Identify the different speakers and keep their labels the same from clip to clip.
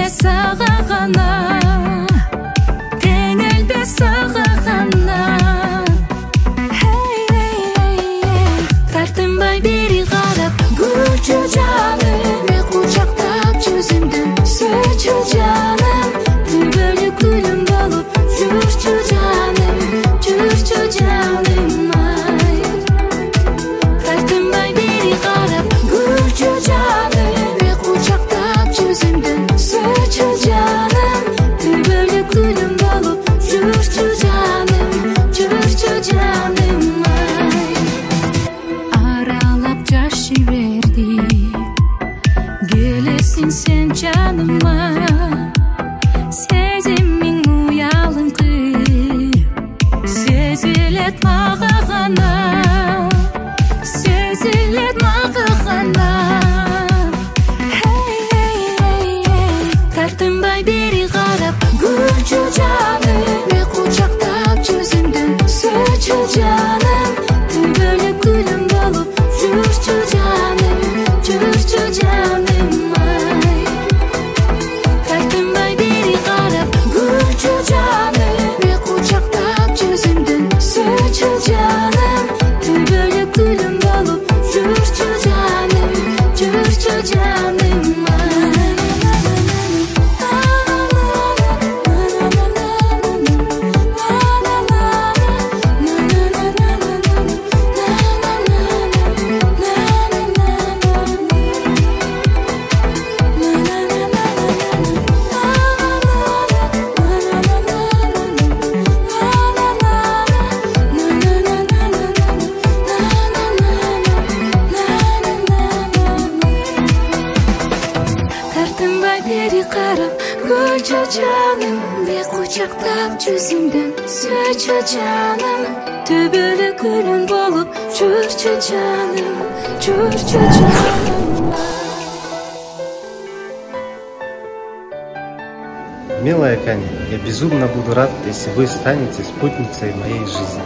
Speaker 1: сага гана, теңелбе сага гана. Тартынбай бери карап, күлчү жаным, мен кучактап жүзүмдөн сөчү жаным, түбөлүк гүлүм болуп жүрчү жаным, жүрчү жаным ай. Тартынбай бери карап, күлчү жаным, мен кучактап жүзүмдөн сөчү жаным, түбөлүк гүлүм болуп жүрчү жаным, жүрчү жаным ай. Аралап жаш жиберди, келесиң сен жаныма, сезимиң уялыңкы, сезилет мага гана, сезилет мага гана. Тартынбай бери карап, күлчү жаным, мен кучактап жүзүмдөн сөчү жаным, түбөлүк гүлүм болуп жүрчү жаным, жүрчү жаным ай. Тартынбай бери карап, күлчү жаным, мен кучактап жүзүмдөн сөчү жаным, түбөлүк гүлүм болуп жүрчү жаным, жүрчү жаным ай. Тартынбай бери карап, күлчү жаным, мен кучактап жүзүмдөн сөчү жаным, түбөлүк гүлүм болуп жүрчү жаным, жүрчү жаным.
Speaker 2: Милая Каня, я безумно буду рад, если вы станете спутницей моей жизни.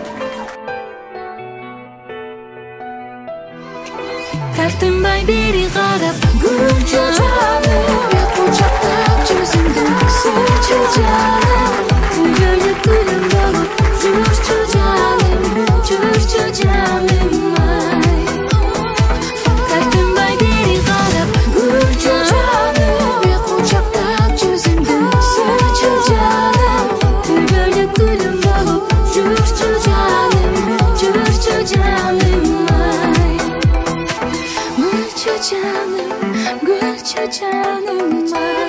Speaker 1: Тартынбай бери карап, күлчү жаным, мен кучактап жүзүмдөн сөчү жаным, түбөлүк гүлүм болуп жүрчү жаным, жүрчү жаным ай. Тартынбай бери карап, күлчү жаным, мен кучактап жүзүмдөн сөчү жаным, түбөлүк гүлүм болуп жүрчү жаным, жүрчү жаным ай. Gülçü canım, gülçü canım.